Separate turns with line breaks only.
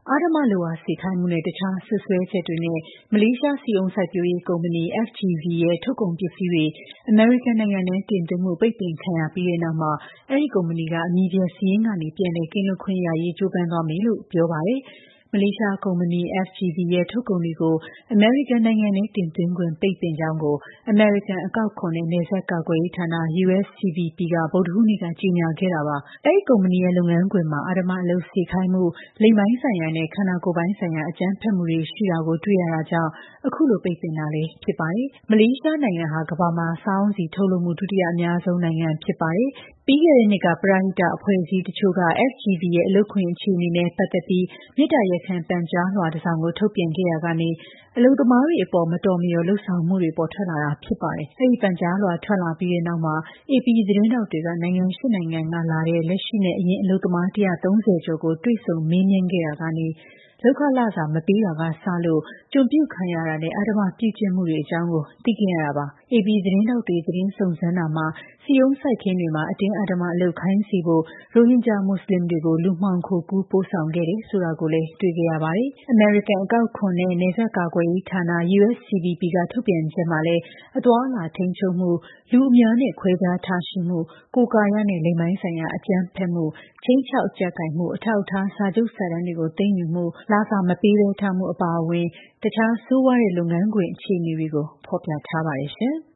အဓမ္မလုပ်အားစေခိုင်းမှုနဲ့ တခြားစွပ်စွဲချက်တွေနဲ့ မလေးရှားဆီအုန်းစိုက်ပျိုးရေးကုမ္ပဏီ FGV ရဲ့ ထုတ်ကုန်ပစ္စည်းတွေ အမေရိကန်နိုင်ငံထဲတင်သွင်းမှု ပိတ်ပင်ခံရပြီးတဲ့နောက် အဲဒီကုမ္ပဏီက အမည်ပျက်စာရင်းကနေ ပြန်လည်ကင်းလွတ်ခွင့်ရရေး ကြိုးပမ်းသွားမယ်လို့ ပြောပါတယ်။ မလေးရှားကုမ္ပဏီ FGV ရဲ့ ထုတ်ကုန်တွေကို အမေရိကန်နိုင်ငံထဲတင်သွင်းခွင့် ပိတ်ပင်ကြောင်းကို အမေရိကန်အကောက်ခွန်နဲ့ နယ်စပ်ကာကွယ်ရေးဌာန USCBP က ဗုဒ္ဓဟူးနေ့က ကြေညာခဲ့တာပါ။ အဲဒီကုမ္ပဏီရဲ့ လုပ်ငန်းခွင်မှာ အဓမ္မအလုပ်စေခိုင်းမှု၊ လိင်ပိုင်းဆိုင်ရာနဲ့ ခန္ဓာကိုယ်ပိုင်းဆိုင်ရာ အကြမ်းဖက်မှုတွေရှိတာကို တွေ့ရတာကြောင့် အခုလို ပိတ်ပင်တာလည်း ဖြစ်ပါတယ်။ မလေးရှားနိုင်ငံဟာ ကမ္ဘာမှာ စားအုန်းဆီထုတ်လုပ်မှု ဒုတိယအများဆုံးနိုင်ငံဖြစ်ပါတယ်။ ပြီးခဲ့တဲ့နှစ်က ပရဟိတအဖွဲ့အစည်းတချို့က FGV ရဲ့ အလုပ်ခွင်အခြေအနေနဲ့ ပတ်သက်ပြီး မေတ္တာရပ်ခံပန်ကြားလွှာတစောင်ကို ထုတ်ပြန်ခဲ့ရာကနေ အလုပ်သမားတွေအပေါ် မတော်မလျော်လုပ်ဆောင်မှုတွေ ပေါ်ထွက်လာတာဖြစ်ပါတယ်။ အဲဒီပန်ကြားလွှာထွက်လာပြီးတဲ့နောက် AP သတင်းထောက်တွေက နိုင်ငံ ၈ နိုင်ငံကလာတဲ့ လက်ရှိနဲ့ အရင်အလုပ်သမား 130 ကျော်ကို တွေ့ဆုံမေးမြန်းခဲ့ရာကနေ လုပ်ခလစာမပေးတာကစလို့ ကျွန်ပြုခံရတာနဲ့ အဓမ္မပြုကျင့်မှုတွေအကြောင်းကို သိခဲ့ရတာပါ။ AP သတင်းထောက်တွေ သတင်းစုံစမ်းတာမှာ ဆီအုန်းစိုက်ခင်းတွေမှာ အတင်းအဓမ္မအလုပ်ခိုင်းစေဖို့ ရိုဟင်ဂျာမွတ်ဆလင်တွေကို လူမှောင်ခိုကူးပို့ဆောင်ခဲ့တယ်ဆိုတာကိုလည်း တွေ့ခဲ့ရပါတယ်။ အမေရိကန်အကောက်ခွန်နဲ့ နယ်စပ်ကာကွယ်ရေးဌာန USCBP က ထုတ်ပြန်ချက်မှာလည်း အသွားအလာထိန်းချုပ်မှု၊ လူအများနဲ့ ခွဲခြားထားရှိမှု၊ ကိုယ်ကာယနဲ့ လိင်ပိုင်းဆိုင်ရာ အကြမ်းဖက်မှု၊ ခြိမ်းခြောက်အကြပ်ကိုင်မှု၊ အထောက်အထားစာချုပ်စာတမ်းတွေကို သိမ်းယူမှု၊ လစာမပေးဘဲထားမှုအပါအဝင် တခြားဆိုးဝါးတဲ့လုပ်ငန်းခွင်အခြေအနေတွေကို ဖော်ပြထားပါတယ်ရှင်။